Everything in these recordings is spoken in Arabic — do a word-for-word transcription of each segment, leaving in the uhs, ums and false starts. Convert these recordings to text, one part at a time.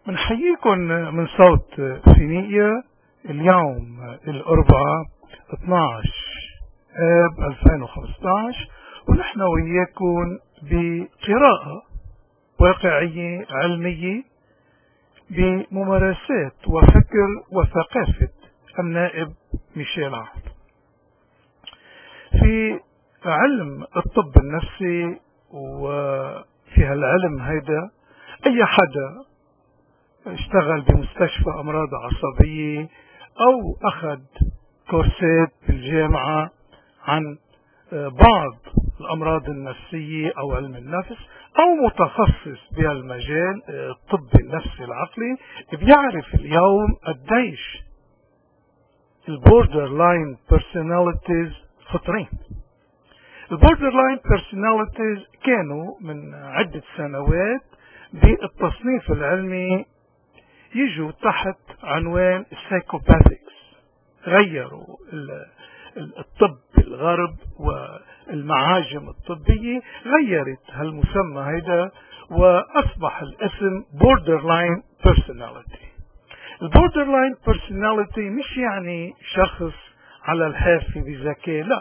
بنحييكم من صوت فينيقيا اليوم الأربعاء اثنعش آب ألفين وخمسة عشر، ونحن وياكم بقراءة واقعية علمية بممارسات وفكر وثقافة النائب ميشيل عون. في علم الطب النفسي وفي هالعلم هيدا أي حدا اشتغل بمستشفى أمراض عصبية أو أخذ كورسات بالجامعة عن بعض الأمراض النفسية أو علم النفس أو متخصص بهالمجال الطب النفسي العقلي، بيعرف اليوم قديش البوردر لاين بيرسوناليتيز خطرين. البوردر لاين بيرسوناليتيز كانوا من عدة سنوات بالتصنيف العلمي يجوا تحت عنوان السايكوباثيكس. غيروا الطب الغرب والمعاجم الطبية غيرت هالمسمى هيدا وأصبح الاسم borderline personality. البوردرلاين personality مش يعني شخص على الحافة بذكاء، لا،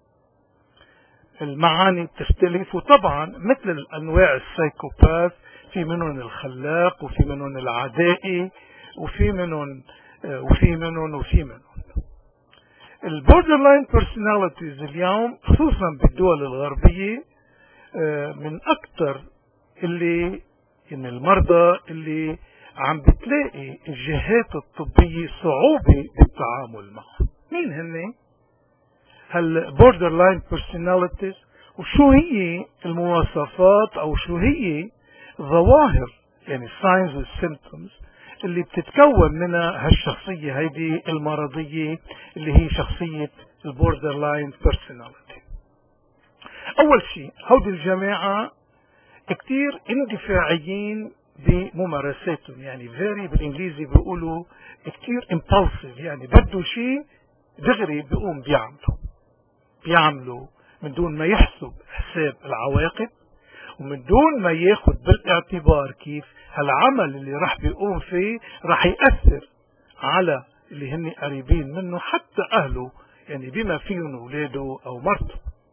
المعاني بتختلف. وطبعا مثل الأنواع السايكوباث في منهم الخلاق وفي منهم العدائي وفي منهم وفي منهم وفي منهم البوردرلاين بيرسوناليتيز اليوم خصوصا بالدول الغربية من أكثر اللي إن المرضى اللي عم بتلاقي الجهات الطبية صعوبة بالتعامل معهم. مين هن هالبوردرلاين بيرسوناليتيز وشو هي المواصفات أو شو هي الظواهر يعني الساينز والسيمبتومز اللي بتتكون منها هالشخصية هيدي المرضية اللي هي شخصية البوردرلاين بيرسوناليتي. أول شيء هودي الجماعة كتير اندفاعيين بممارساتهم، يعني very بالإنجليزي بيقولوا كتير impulsive، يعني بدو شيء دغري بيقوم بيعملوا بيعملوا من دون ما يحسب حساب العواقب ومن دون ما ياخد بالاعتبار كيف هالعمل اللي راح بيقوم فيه راح يأثر على اللي هن قريبين منه حتى أهله، يعني بما فيهم أولاده أو مرته.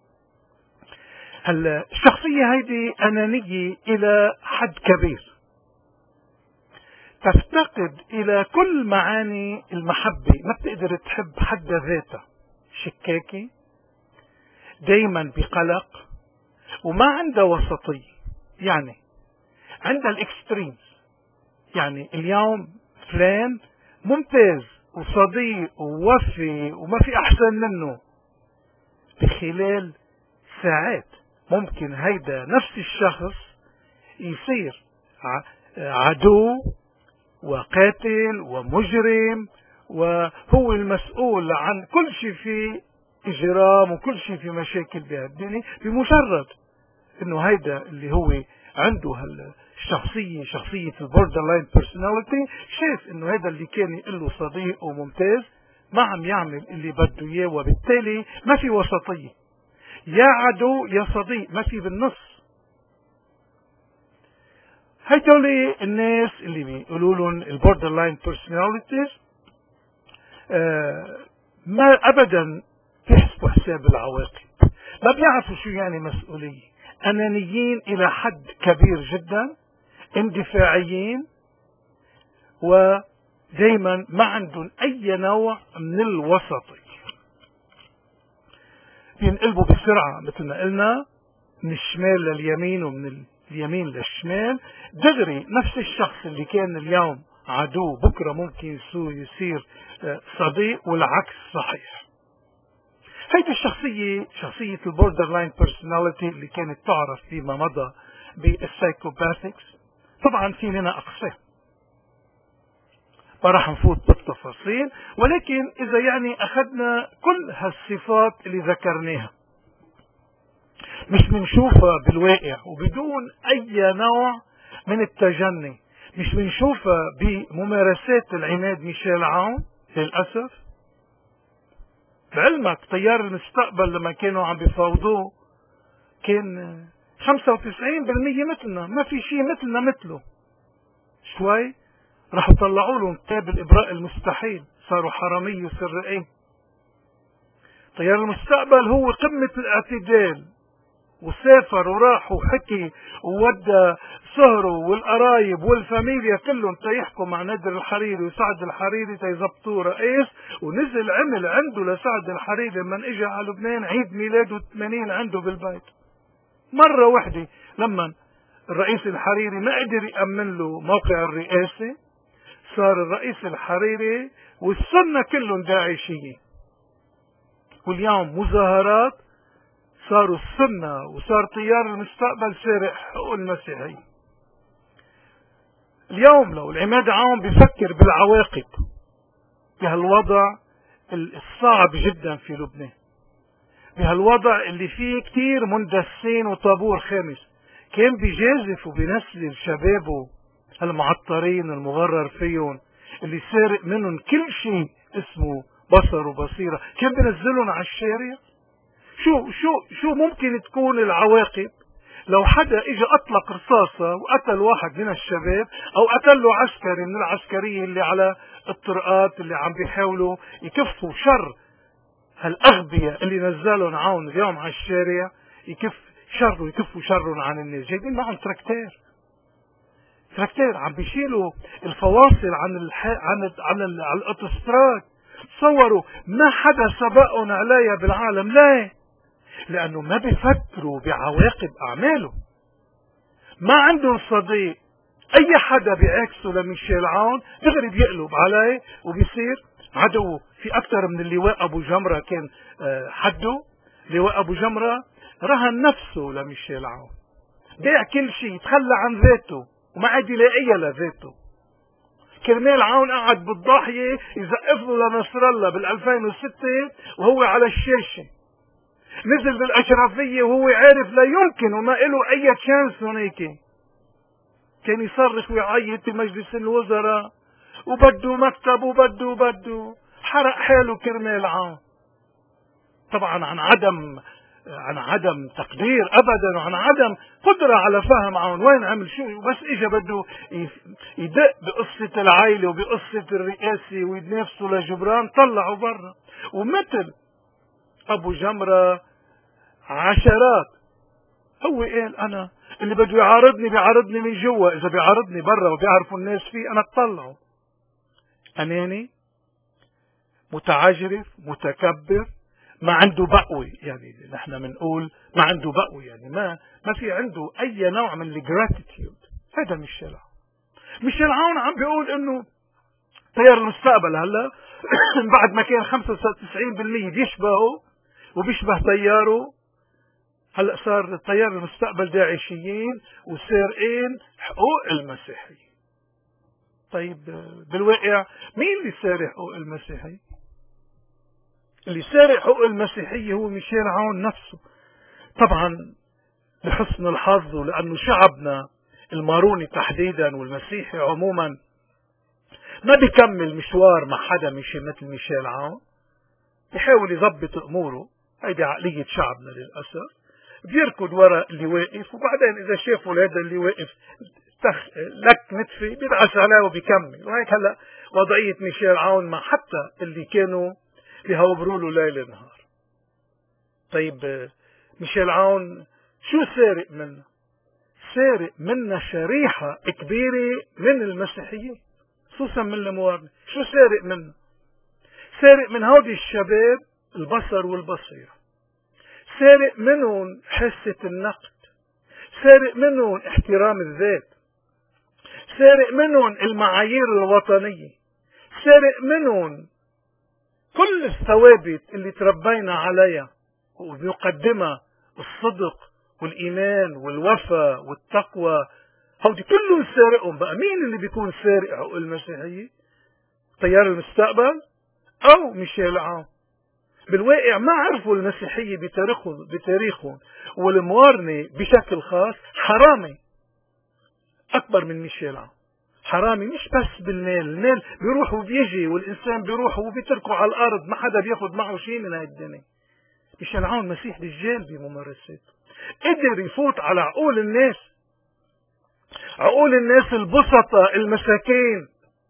هلا الشخصية هيدي أنانية إلى حد كبير، تفتقد إلى كل معاني المحبة، ما بتقدر تحب حد ذاته، شكاكي، دايما بقلق، وما عندها وسطية، يعني عندها الاكستريمز. يعني اليوم فلان ممتاز وصديق ووفي وما في أحسن منه، بخلال ساعات ممكن هيدا نفس الشخص يصير عدو وقاتل ومجرم، وهو المسؤول عن كل شيء في إجرام وكل شيء في مشاكل بهالدنيا بمجرد انه هيدا اللي هو عنده هالشخصية شخصية البوردرلاين بيرسوناليتي شايف انه هيدا اللي كان يقول له صديق وممتاز ما عم يعمل اللي بده اياه، وبالتالي ما في وسطية، يا عدو يا صديق، ما في بالنص. هيدول الناس اللي بيقولوا لهم البوردرلاين بيرسوناليتيز آه ما ابدا بيحسبوا حساب العواقب، ما بيعرفوا شو يعني مسؤولية، أنانيين إلى حد كبير جدا، اندفاعيين، ودايما ما عندهم أي نوع من الوسطية، بينقلبوا بسرعة مثل ما قلنا من الشمال لليمين ومن اليمين للشمال دغري. نفس الشخص اللي كان اليوم عدو بكرة ممكن يصير صديق، والعكس صحيح. هيدي الشخصية شخصية البوردرلاين بيرسوناليتي اللي كانت تعرف فيما مضى بالسايكوباثيكس. طبعا في منها أقسام ما راح نفوت بالتفاصيل، ولكن إذا يعني أخذنا كل هالصفات اللي ذكرناها مش بنشوفها بالواقع وبدون أي نوع من التجني، مش بنشوفها بممارسات العماد ميشيل عون للأسف. بعلمك طيار المستقبل لما كانوا عم بيفاوضوه كان خمسة وتسعين بالمية مثلنا، ما في شيء مثلنا مثله، شوي راحوا طلعوا لهم كتاب الإبراء المستحيل، صاروا حرامية وسرقين. تيار المستقبل هو قمة الاعتدال، وسافر وراح وحكي وودى سهره والقرايب والفاميليا كلهم تيحكوا مع نادر الحريري وسعد الحريري تيزبطوه رئيس، ونزل عمل عنده لسعد الحريري لما اجى على لبنان عيد ميلاده ثمانين عنده بالبيت مرة واحدة. لما الرئيس الحريري ما قدر يأمن له موقع الرئاسة، صار الرئيس الحريري والسنة كلهم داعشية، واليوم مظاهرات صاروا السنة وصار تيار المستقبل سارق حقوق المسيحية. اليوم لو العماد عون بيفكر بالعواقب بهالوضع الصعب جدا في لبنان، بهالوضع اللي فيه كتير مندسين وطابور خامس، كان بيجازف وبينسل شبابه المعطرين المغرر فيهم اللي سارق منهم كل شيء اسمه بصر وبصيرة، كان بينزلهم على الشارع. شو شو شو ممكن تكون العواقب لو حدا اجى اطلق رصاصة وقتل واحد من الشباب، او قتل له عسكري من العسكرية اللي على الطرقات اللي عم بيحاولوا يكفوا شر هالاغبياء اللي نزلهم عون اليوم على الشارع، يكف شر ويكفوا شرهم عن الناس. جايبين معهم تراكتير تراكتير عم بيشيلوا الفواصل عن الح... عن ال... عن, ال... عن الاوتوستراد. تصوروا ما حدا سبقهم عليها بالعالم. ليه؟ لانه ما بيفكروا بعواقب اعماله. ما عندهم صديق، اي حدا بيعكسه لميشيل عون دغري بيقلب عليه وبيصير عدو. في اكثر من اللواء ابو جمرة كان حده. لواء ابو جمرة رهن نفسه لميشيل عون، بيع كل شيء، تخلى عن ذاته وما عاد يلاقيها لذاته. كرمال عون قعد بالضاحية يزقف له لنصر الله بال ألفين وستة وهو على الشاشة، نزل بالأشرفية وهو عارف لا يمكن وما له أي تشانس هناك. كان يصرخ ويعيط بمجلس الوزراء وبده مكتب وبده وبده، حرق حاله كرمال عون. طبعا عن عدم عن عدم تقدير ابدا، وعن عدم قدرة على فهم عون وين عمل شو، بس اجى بده يدق بقصة العائلة وبقصة الرئاسة ويتنافسوا لجبران، طلعوا برا. ومثل ابو جمرة عشرات، هو قال انا اللي بده يعارضني بيعارضني من جوا، اذا بيعارضني برا وبيعرفوا الناس فيه انا اطلعه. اناني، متعجرف، متكبر، ما عنده بقوة. يعني نحن بنقول ما عنده بقوة، يعني ما ما في عنده اي نوع من الجراتيتيود. هذا ميشيل عون. ميشيل عون عم بيقول انه تيار المستقبل هلا بعد ما كان خمسة وتسعين بالمية بيشبهه وبيشبه تياره، هلا صار تيار المستقبل داعشيين وسارقين حقوق المسيحية. طيب بالواقع مين اللي سارق حقوق المسيحية؟ اللي سارق حقوق المسيحية هو ميشيل عون نفسه. طبعا لحسن الحظ ولأنه شعبنا الماروني تحديدا والمسيحي عموما ما بيكمل مشوار مع حدا مشي مثل ميشيل عون، بيحاول يضبط اموره. هيدي عقلية شعبنا للأسف. بيركض وراء اللي واقف، وبعدين إذا شافوا هذا اللي واقف تخ... لك نتفي بيدعس عليه وبيكمل. وهيك هلا وضعية ميشيل عون مع حتى اللي كانوا بيهوبروا له ليل نهار. طيب ميشيل عون شو سارق منا؟ سارق منا شريحة كبيرة من المسيحيين، خصوصا من الموارنة. شو سارق منا؟ سارق من هودي الشباب البصر والبصيرة، سارق منهم حاسة النقد، سارق منهم احترام الذات، سارق منهم المعايير الوطنية، سارق منهم كل الثوابت اللي تربينا عليها وبيقدمها الصدق والإيمان والوفاء والتقوى. هودي كلهم سارقهم. بقى مين اللي بيكون سارق حقوق المسيحية؟ تيار المستقبل أو ميشيل عون؟ بالواقع ما عرفوا المسيحية بتاريخهم بتاريخهم والموارنة بشكل خاص حرامي أكبر من ميشيل عون. حرامي مش بس بالمال، المال بيروح وبيجي والإنسان بيروح وبيتركه على الأرض، ما حدا بياخد معه شيء من هاي الدنيا. ميشيل عون مسيح دجال بممارساته، قدر يفوت على عقول الناس، عقول الناس البسطة المساكين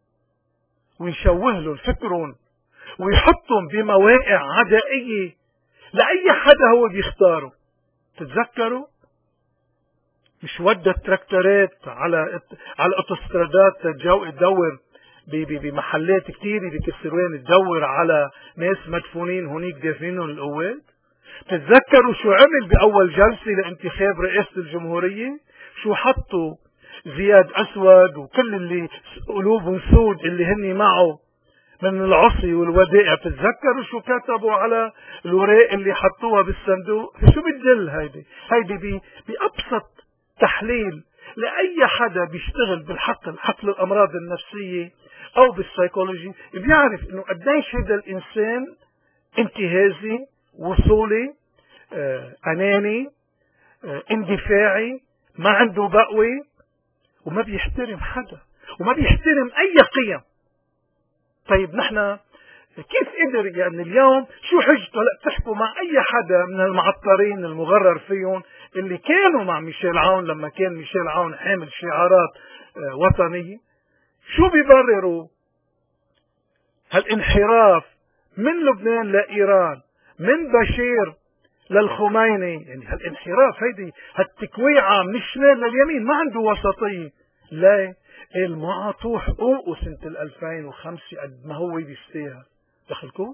ويشوه لهم فكرهم ويحطهم بمواقع عدائية لأي حدا هو بيختاره. تتذكروا مش ودى التراكتورات على على الاوتوسترادات تدور بمحلات كتير بكسروين تدور على ناس مدفونين هونيك دافنينهم القوات؟ تتذكروا شو عمل بأول جلسة لانتخاب رئاسة الجمهورية؟ شو حطوا زياد أسود وكل اللي قلوبهم سود اللي هني معه من العصي والودائع. تتذكروا شو كتبوا على الوراق اللي حطوها بالصندوق؟ شو بتدل هيدي؟ هيدي بأبسط تحليل لأي حدا بيشتغل بالحقل حقل الأمراض النفسية أو بالسيكولوجي بيعرف إنه قديش هذا الإنسان انتهازي، وصولي، آه، أناني، آه، اندفاعي، ما عنده بقوة، وما بيحترم حدا وما بيحترم أي قيم. طيب نحن كيف قدر يعني اليوم شو حجته هلا تحكوا مع أي حدا من المعطرين المغرر فيهم اللي كانوا مع ميشيل عون لما كان ميشيل عون حامل شعارات آه، وطنية؟ شو بيبرروا هالانحراف من لبنان لإيران، من بشير للخميني؟ يعني هالانحراف هيدي هالتكويعة من الشمال لليمين، ما عنده وسطية. لا، المعطوح حقوقه سنة الألفين وخمسة قد ما هو بيستاهل. دخلكم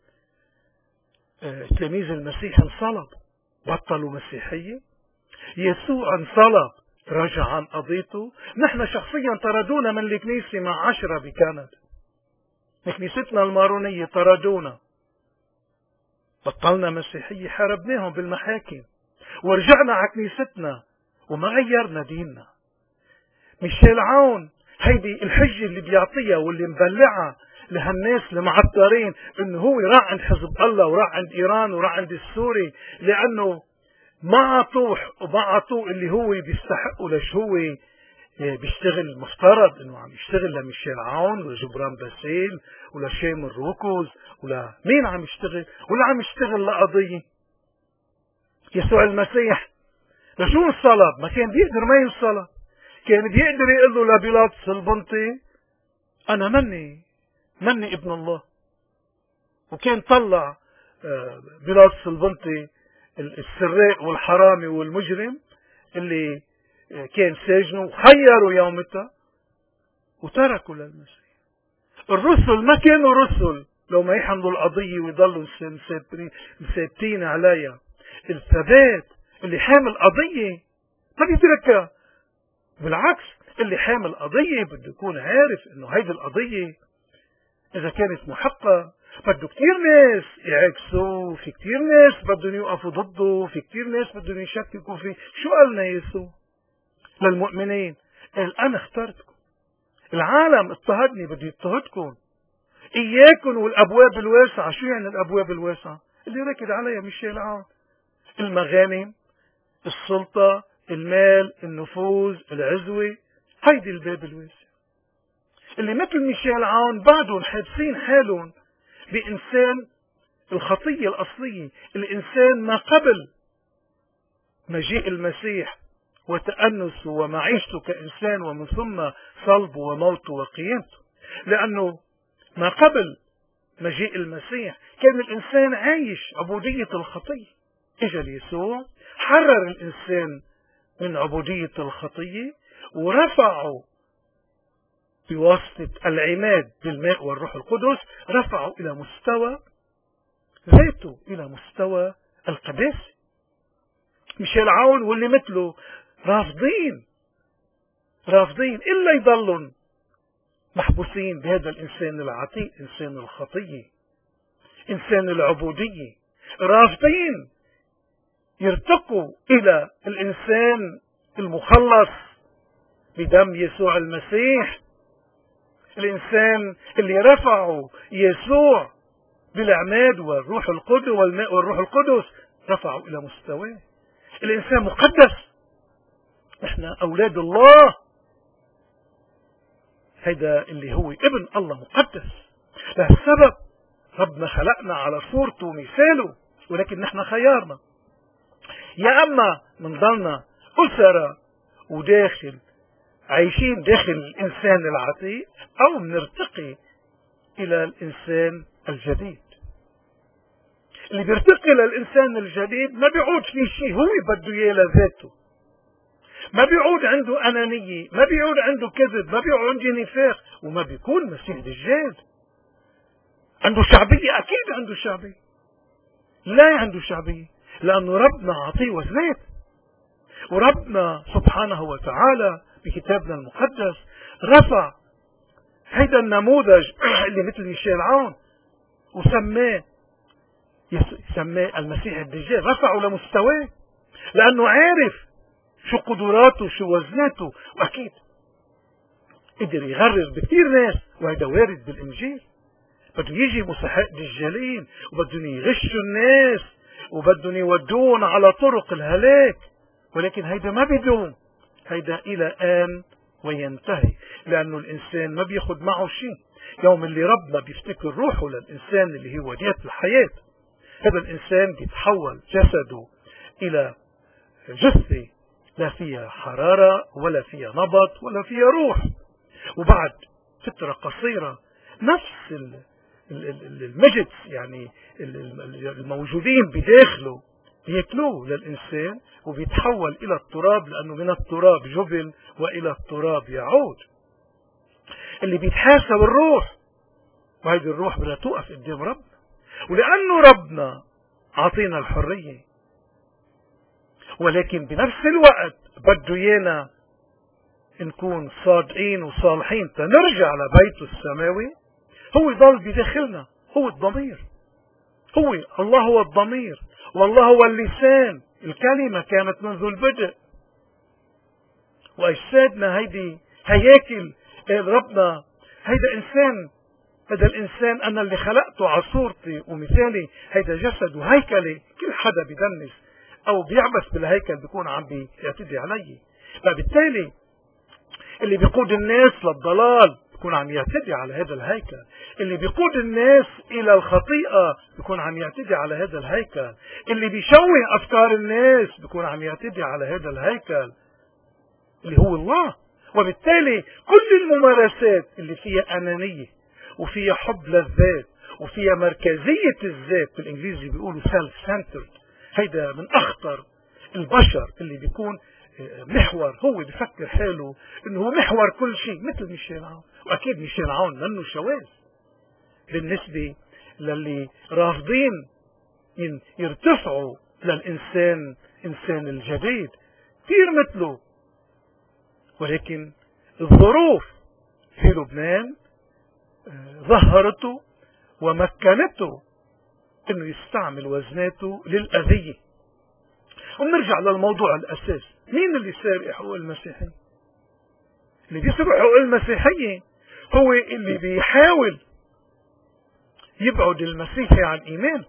آه، تلاميذ المسيح انصلب بطلوا مسيحية. يسوع انصلب رجع عن قضيته. نحن شخصيا طردونا من الكنيسة مع عشرة بكندا، كنيستنا المارونية طردونا، بطلنا مسيحية، حاربناهم بالمحاكم ورجعنا على كنيستنا وما غيرنا ديننا. ميشيل عون هيدي الحجة اللي بيعطيها واللي مبلعها لهالناس المعطرين انه هو راح عند حزب الله وراح عند ايران وراح عند السوري لانه ما عطوه وما عطوه اللي هو بيستحقه. ليش هو بيشتغل مفترض انه عم يشتغل لميشيل عون ولجبران باسيل ولا شيم الروكوز ولا مين عم يشتغل؟ ولا عم يشتغل لقضية يسوع المسيح. لشو انصلب؟ ما كان بيقدر ما ينصلب، كان بيقدر يقول له لبيلاطس البنطي انا مني مني ابن الله. وكان طلع بيلاطس البنطي السراق والحرامي والمجرم اللي كان ساجنه وخيروا يومتها وتركوا للمسيح. الرسل ما كانوا رسل لو ما يحملوا القضية ويضلوا مثابتين عليها. الثبات اللي حامل قضية ما بيتركها، بالعكس اللي حامل قضية بده يكون عارف انه هيدي القضية اذا كانت محقة بده كتير ناس يعكسوا، في كتير ناس بدهم يوقفوا ضده، في كتير ناس بدهم يشككوا فيه. شو قالنا يسوع للمؤمنين؟ قال انا اخترتكم، العالم اضطهدني بدي يضطهدكم، اياكم والابواب الواسعة. شو يعني الابواب الواسعة؟ اللي ركض عليها ميشيل عون، المغانم، السلطة، المال، النفوذ، العزوة، هيدي الباب الواسع. اللي مثل ميشيل عون بعدهم حابسين حالهم بإنسان الخطية الأصلية، الإنسان ما قبل مجيء المسيح وتأنسه ومعيشته كإنسان ومن ثم صلبه وموته وقيامته. لأنه ما قبل مجيء المسيح كان الإنسان عايش عبودية الخطية. إجا يسوع حرر الإنسان من عبودية الخطية ورفعه بواسطة العماد بالماء والروح القدس، رفعه إلى مستوى ذاته، إلى مستوى القداسة. ميشيل عون واللي مثله رافضين رافضين إلا يضلون محبوسين بهذا الإنسان العتيق، إنسان الخطية، إنسان العبودية. رافضين يرتقوا إلى الإنسان المخلص بدم يسوع المسيح، الإنسان اللي رفعه يسوع بالعماد والروح القدس والماء والروح القدس، رفعه إلى مستواه. الإنسان مقدس، إحنا أولاد الله، هذا اللي هو ابن الله مقدس. لهالسبب ربنا خلقنا على صورته ومثاله، ولكن نحن خيارنا، يا أما منضلنا أسرة وداخل عايشين داخل الإنسان العتيق، أو منرتقي إلى الإنسان الجديد. اللي بيرتقي للإنسان الجديد ما بيعود في شيء هو بده إياه لذاته، ما بيعود عنده أنانية، ما بيعود عنده كذب، ما بيعود عنده نفاق، وما بيكون مسيح دجال. عنده شعبية، أكيد عنده شعبية. لا عنده شعبية لأنه ربنا عطيه وزنات، وربنا سبحانه وتعالى بكتابنا المقدس رفع هيدا النموذج اللي مثل ميشيل عون وسماه سماه المسيح الدجال، رفعه لمستواه لأنه عارف شو قدراته شو وزناته، وأكيد قدر يغرر بكثير ناس، وهذا وارد بالإنجيل. بده يجي مسحاء دجالين وبدهم يغشوا الناس وبدهم يودون على طرق الهلاك، ولكن هيدا ما بدون، هيدا إلى آن وينتهي، لأنه الإنسان ما بياخد معه شيء. يوم اللي ربنا بيفتكر روحه للإنسان اللي هو وديعة الحياة، هذا الإنسان بيتحول جسده إلى جثة لا فيها حرارة ولا فيها نبض ولا فيها روح، وبعد فترة قصيرة نفس المجد يعني الموجودين بداخله بياكلوه للإنسان وبيتحول إلى التراب، لأنه من التراب جبل وإلى التراب يعود. اللي بيتحاسب الروح، وهذه الروح بدها توقف قدام ربنا، ولأنه ربنا عطينا الحرية، ولكن بنفس الوقت بده إيانا نكون صادقين وصالحين تنرجع لبيته السماوي. هو ضل بداخلنا، هو الضمير، هو الله هو الضمير، والله هو اللسان. الكلمة كانت منذ البدء، وأجسادنا هيدي هياكل ربنا. هيدا إنسان، هذا الإنسان أنا اللي خلقته على صورتي ومثالي، هيدا جسد وهيكلي. كل حدا بدنس أو بيعبث بالهيكل بيكون عم بيعتدي علي، فبالتالي اللي بيقود الناس للضلال بيكون عم يعتدي على هذا الهيكل، اللي بيقود الناس إلى الخطيئة بيكون عم يعتدي على هذا الهيكل، اللي بيشوه أفكار الناس بيكون عم يعتدي على هذا الهيكل اللي هو الله. وبالتالي كل الممارسات اللي فيها أنانية وفيها حب للذات وفيها مركزية الذات، بالإنجليزي بيقولوا سيلف سنترد، هيدا من أخطر البشر، اللي بيكون محور، هو بيفكر حاله انه هو محور كل شيء، مثل ميشيل عون. واكيد ميشيل عون منه شواذ بالنسبة للي رافضين يرتفعوا للإنسان إنسان الجديد، كثير مثله. ولكن الظروف في لبنان ظهرته ومكنته انه يستعمل وزناته للأذية. ونرجع للموضوع الأساس، مين اللي سارق حقوق المسيحية؟ اللي بيسرق حقوق المسيحية هو اللي بيحاول يبعد المسيحي عن إيمانه.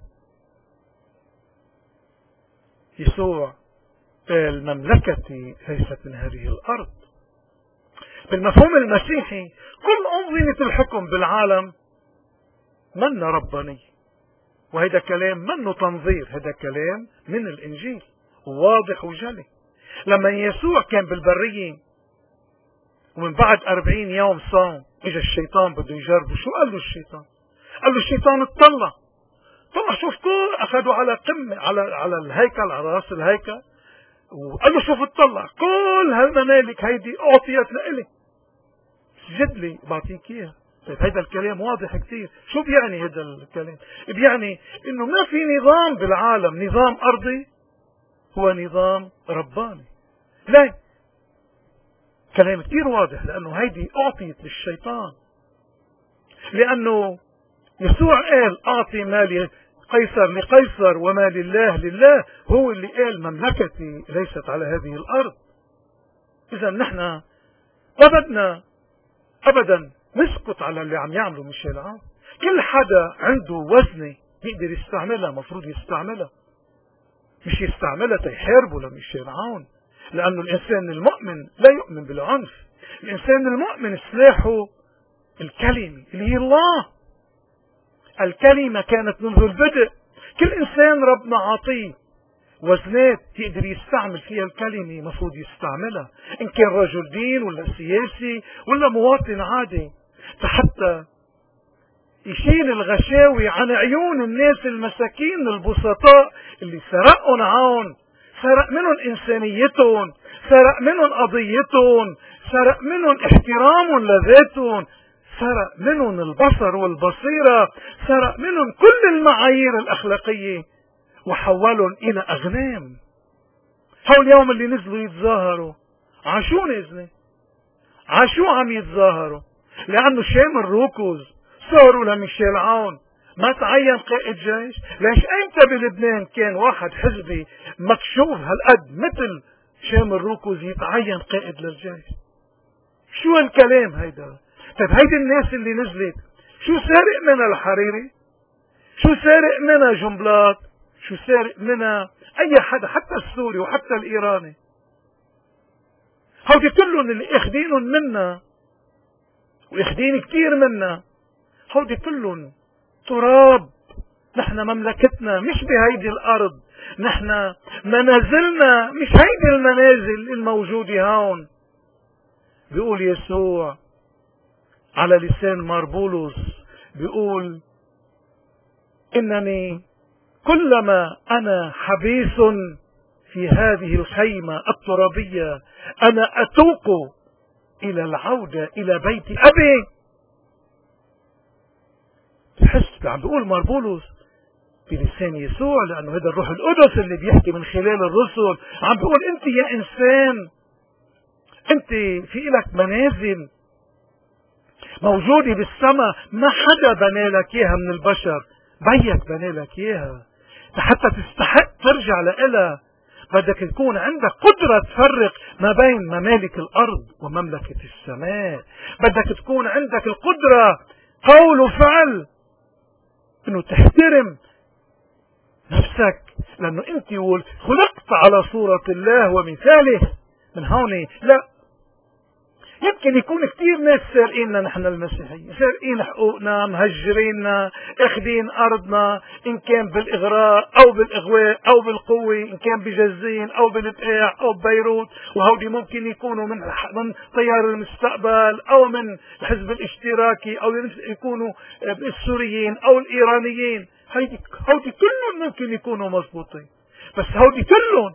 يسوع قال مملكتي ليست من هذه الأرض. بالمفهوم المسيحي كل أنظمة الحكم بالعالم من رباني، وهذا كلام منه تنظير، هذا كلام من الإنجيل واضح وجلي. لما يسوع كان بالبرية ومن بعد أربعين يوم صام، اجى الشيطان بده يجربه. شو قال له الشيطان؟ قال له الشيطان اطلع طلع شوف كل اخذوا على قمة على على الهيكل، على راس الهيكل، وقال له شوف اطلع كل هالممالك هيدي اعطيت لإلي، سجد لي بعطيك اياها. طيب هذا الكلام واضح كثير. شو بيعني هذا الكلام؟ بيعني انه ما في نظام بالعالم نظام ارضي هو نظام رباني. لا، كلام كثير واضح، لانه هيدي اعطيت للشيطان، لانه يسوع قال اعطي مالي قيصر لقيصر وما لله لله. هو اللي قال مملكتي ليست على هذه الارض. اذا نحن ما بدنا ابدا نسكت على اللي عم يعمله ميشيل عون. كل حدا عنده وزنه يقدر يستعملها، مفروض يستعملها، مش يستعملها تيحاربوا لميشيل عون، لانه الانسان المؤمن لا يؤمن بالعنف. الانسان المؤمن سلاحه الكلمة اللي هي الله. الكلمة كانت منذ البدء. كل انسان ربنا عطيه وزنات يقدر يستعمل فيها الكلمة، مفروض يستعملها، ان كان رجل دين ولا سياسي ولا مواطن عادي، حتى يشيل الغشاوي عن عيون الناس المساكين البسطاء اللي سرقهم عون، سرق منهم إنسانيتهم، سرق منهم قضيتهم، سرق منهم احترامهم لذاتهم، سرق منهم البصر والبصيرة، سرق منهم كل المعايير الأخلاقية وحولهم إلى أغنام. هؤلاء اليوم اللي نزلوا يتظاهروا عاشو نزلوا عاشو عم يتظاهروا؟ لأنه شام الروكوز صاروا لميشيل عون ما تعين قائد جيش. ليش أنت بلبنان كان واحد حزبي مكشوف هالقد مثل شام الروكوز يتعين قائد للجيش؟ شو هالكلام هيدا؟ طيب هيدي الناس اللي نزلت شو سارق منها الحريري؟ شو سارق منها جنبلاط؟ شو سارق منها اي حدا حتى السوري وحتى الايراني؟ هودي كلهم اللي اخدينهم منا واخدين كتير منا، هودي كلهم تراب. نحن مملكتنا مش بهيدي الارض، نحن منازلنا مش هيدي المنازل الموجودة هون. بيقول يسوع على لسان ماربولوس، بيقول إنني كلما أنا حبيس في هذه الخيمة الترابية أنا أتوق إلى العودة إلى بيت أبي. تحس عم بيقول ماربولوس بلسان يسوع، لأنه هذا الروح القدس اللي بيحكي من خلال الرسل. عم بيقول أنت يا إنسان، أنت في لك منازل موجودة بالسماء ما حدا بنى لك إياها من البشر، بيك بنى لك إياها. حتى تستحق ترجع لإلها بدك يكون عندك قدرة تفرق ما بين ممالك الأرض ومملكة السماء. بدك تكون عندك القدرة قول وفعل انه تحترم نفسك، لانه انت خلقت على صورة الله ومثاله. من هون لا يمكن يكون كثير ناس سارقيننا نحن المسيحيين، سارقين حقوقنا، مهجريننا، اخذين ارضنا، ان كان بالاغراء او بالاغواء او بالقوه، ان كان بجزين او بالبقاع او ببيروت. وهودي ممكن يكونوا من من تيار المستقبل او من الحزب الاشتراكي او يكونوا السوريين او الايرانيين. هودي هودي كلهم ممكن يكونوا مضبوطين، بس هودي كلهم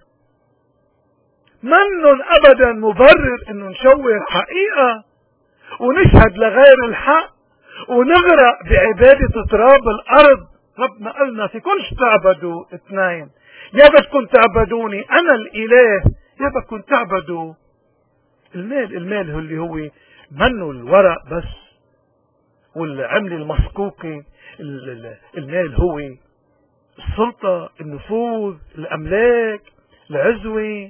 منن ابدا مبرر انه نشوه حقيقة ونشهد لغير الحق ونغرق بعبادة تراب الارض. ربنا قالنا في كلش تعبدوا اثنين، يا بدكم تعبدوني انا الاله، يا بدكم تعبدوا المال. المال هو اللي هو منه الورق بس والعملة المصكوكة. المال هو السلطة، النفوذ، الاملاك، العزوة،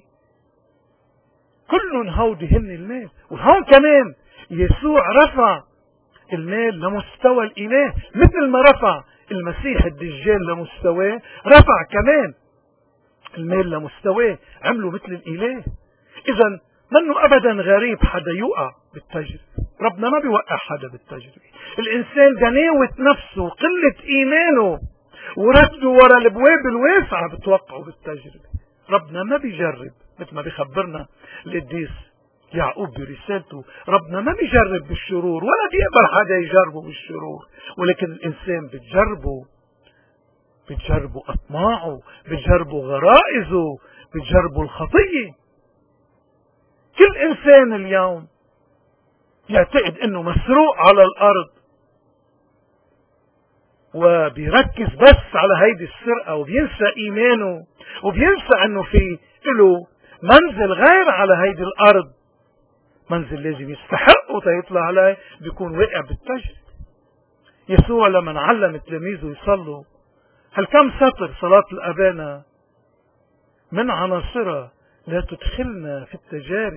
كلهم هودي هن المال. وهون كمان يسوع رفع المال لمستوى الاله، مثل ما رفع المسيح الدجال لمستواه، رفع كمان المال لمستواه، عملوا مثل الاله. اذا منه ابدا غريب حدا يوقع بالتجربة. ربنا ما بيوقع حدا بالتجربة. الانسان دناوة نفسه وقلة ايمانه وركضه ورا الابواب الواسعة بتوقعه بالتجربة. ربنا ما بيجرب، مثل ما بيخبرنا القديس يعقوب برسالته، ربنا ما بيجرب بالشرور ولا بيقبل حدا يجربه بالشرور، ولكن الانسان بتجربه بتجربه اطماعه، بتجربه غرائزه، بتجربه الخطية. كل انسان اليوم يعتقد انه مسروق على الارض وبيركز بس على هيدي السرقة وبينسى ايمانه وبينسى انه في له منزل غير على هيدي الارض، منزل لازم يستحقه تيطلع عليه، بيكون واقع بالتجربة. يسوع لما علم تلاميذه يصلوا، هل كم سطر صلاة الأبانا من عناصرها لا تدخلنا في التجارب.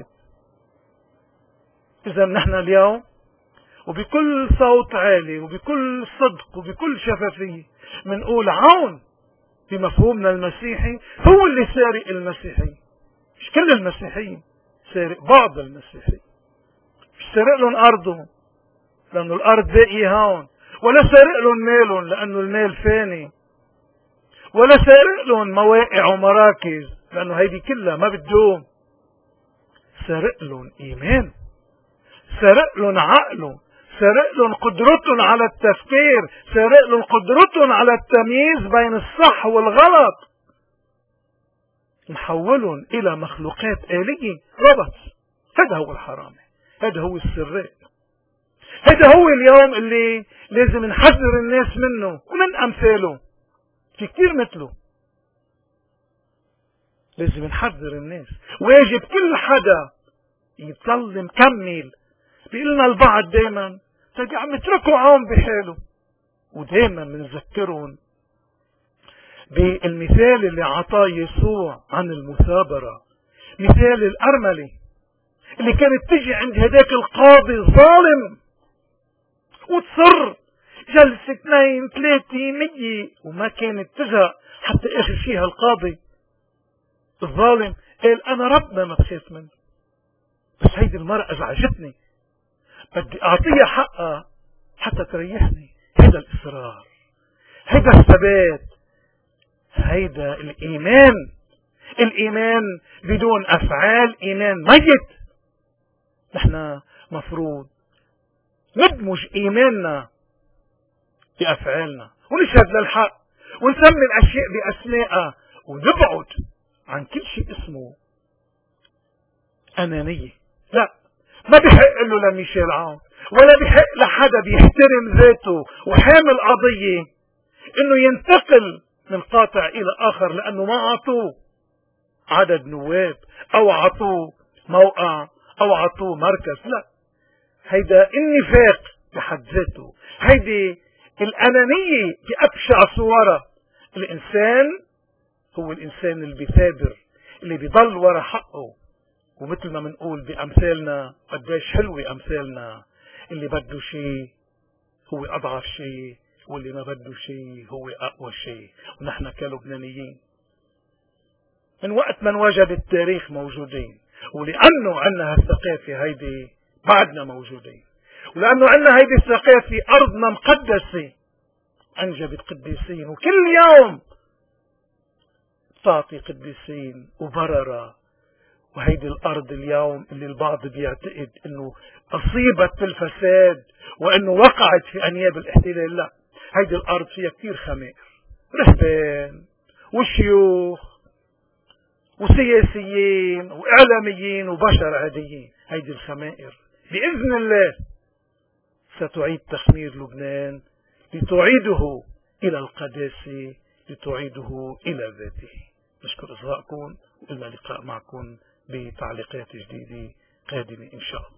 إذا نحن اليوم وبكل صوت عالي وبكل صدق وبكل شفافية منقول عون بمفهومنا المسيحي هو اللي سارق المسيحي، مش كل المسيحيين، سارق بعض المسيحيين. مش سارق لهم أرضهم لأنه الأرض باقية هون، ولا سارق لهم مالهم لأنه المال فاني، ولا سارق لهم مواقع ومراكز لأنه هيدي كلها ما بتدوم. سارق لهم إيمان، سارق لهم عقله، سرق لهم قدرتهم على التفكير، سرق لهم قدرتهم على التمييز بين الصح والغلط، محولهم إلى مخلوقات آلية روبوت. هذا هو الحرامي، هذا هو السراق، هذا هو اليوم اللي لازم نحذر الناس منه ومن أمثاله. في كتير مثله، لازم نحذر الناس. واجب كل حدا يضل مكمل. بيقلنا البعض دايما تجي عم يتركوا عام بحاله، ودايما بنذكرهم بالمثال اللي عطاه يسوع عن المثابرة، مثال الأرملة اللي كانت تجي عند هداك القاضي الظالم وتصر جلسة اثنين ثلاثة مية وما كانت تزهق، حتى اخر فيها القاضي الظالم قال انا ربنا ما بخاف منه، بس هيدي المرأة ازعجتني، بدي اعطيها حقها حتى تريحني. هيدا الاصرار، هيدا الثبات، هيدا الايمان. الايمان بدون افعال ايمان ميت. نحن مفروض ندمج ايماننا بافعالنا ونشهد للحق ونسمي الاشياء باسمائها ونبعد عن كل شيء اسمه انانيه. لا، ما بيحق له لميشيل عون ولا بيحق لحدا بيحترم ذاته وحامل قضيه انه ينتقل من قاطع الى اخر لانه ما اعطوه عدد نواب او اعطوه موقع او اعطوه مركز. لا، هيدا النفاق بحد ذاته، هيدي الانانيه بابشع صورها. الانسان هو الانسان اللي بيثابر، اللي بيضل ورا حقه، ومثل ما بنقول بامثالنا قديش حلوه امثالنا، اللي بده شيء هو اضعف شيء، واللي ما بده شيء هو اقوى شيء. ونحن كلبنانيين من وقت ما انوجد التاريخ موجودين، ولانه عندنا هالثقافه هيدي بعدنا موجودين، ولانه عندنا هيدي الثقافه ارضنا مقدسه انجبت قديسين، وكل يوم تعطي قديسين وبررة. وهيدي الارض اليوم اللي البعض بيعتقد انه اصيبت بالفساد وانه وقعت في انياب الاحتلال، لا، هيدي الارض فيها كثير خمائر، رهبان وشيوخ وسياسيين واعلاميين وبشر عاديين. هيدي الخمائر باذن الله ستعيد تخمير لبنان لتعيده الى القداسه، لتعيده الى ذاته. نشكر اصغائكم، والى اللقاء معكم بتعليقات جديدة قادمة إن شاء الله.